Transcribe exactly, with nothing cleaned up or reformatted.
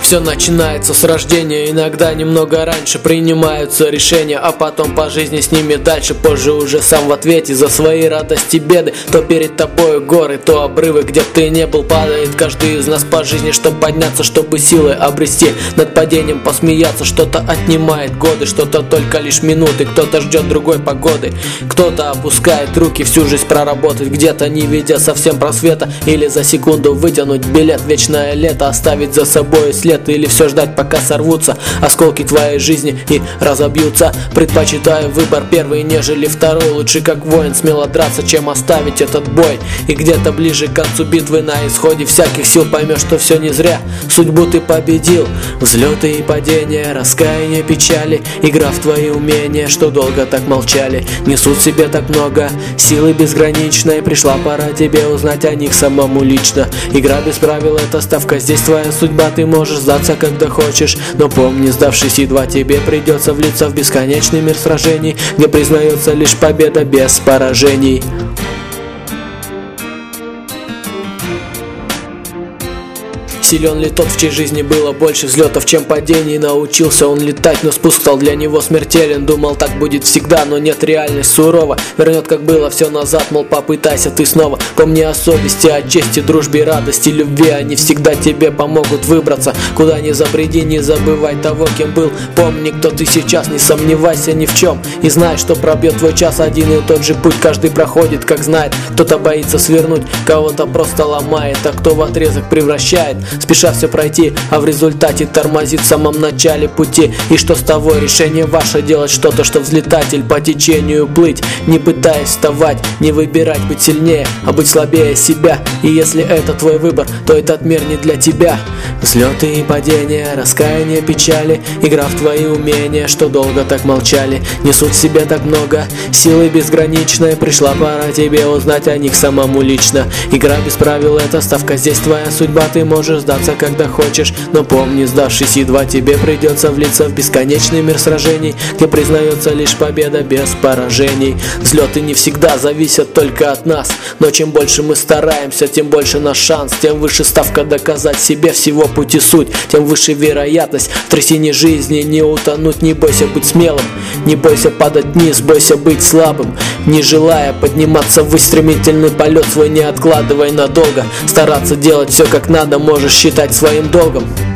все начинается с рождения, иногда немного раньше принимаются решения, а потом по жизни с ними дальше. Позже уже сам в ответе за свои радости, беды. То перед тобой горы, то обрывы, где б ты не был. Падает каждый из нас по жизни, чтобы подняться, чтобы силы обрести. Над падением посмеяться, что-то отнимает годы, что-то только лишь минуты. Кто-то ждет другой погоды, кто-то опускает руки, всю жизнь проработать где-то, не видя совсем просвета. Или за секунду вытянуть билет в вечное лето, оставить за собой след. Или все ждать, пока сорвутся осколки твоей жизни и разобьются. Предпочитаю выбор первый, нежели второй. Лучше как воин смело драться, чем оставить этот бой. И где-то ближе к концу битвы, на исходе всяких сил, поймешь, что все не зря. Судьбу ты победил. Взлеты и падения, раскаяние, печали, игра в твои умения, что долго так молчали, несут в себе так много силы безграничной. Пришла пора тебе узнать о них самому лично. Игра без правил — это ставка, здесь твоя судьба. Ты можешь сдаться, когда хочешь, но помни, сдавшись едва, тебе придется влиться в бесконечный мир сражений, где признается лишь победа без поражений. Силен ли тот, в чьей жизни было больше взлетов, чем падений? Научился он летать, но спуск стал для него смертелен. Думал, так будет всегда, но нет, реальность сурова вернет, как было, все назад, мол, попытайся ты снова. Помни о совести, о чести, дружбе, радости, любви. Они всегда тебе помогут выбраться. Куда ни забреди, не забывай того, кем был. Помни, кто ты сейчас, не сомневайся ни в чем. И знай, что пробьет твой час, один и тот же путь каждый проходит, как знает. Кто-то боится свернуть, кого-то просто ломает, а кто в отрезок превращает, спеша все пройти, а в результате тормозит в самом начале пути. И что с того, решение ваше, делать что-то, что взлетатель по течению плыть, не пытаясь вставать, не выбирать быть сильнее, а быть слабее себя. И если это твой выбор, то этот мир не для тебя. Взлеты и падения, раскаяние, печали, игра в твои умения, что долго так молчали, несут в себе так много силы безграничной. Пришла пора тебе узнать о них самому лично. Игра без правил — это ставка, здесь твоя судьба. Ты можешь сдаться, когда хочешь, но помни, сдавшись едва, тебе придется влиться в бесконечный мир сражений, где признается лишь победа без поражений. Взлеты не всегда зависят только от нас, но чем больше мы стараемся, тем больше наш шанс, тем выше ставка доказать себе всего пути суть, тем выше вероятность в трясине жизни не утонуть. Не бойся быть смелым, не бойся падать вниз, бойся быть слабым, не желая подниматься ввысь. Стремительный полет свой не откладывай надолго, стараться делать все как надо можешь считать своим долгом.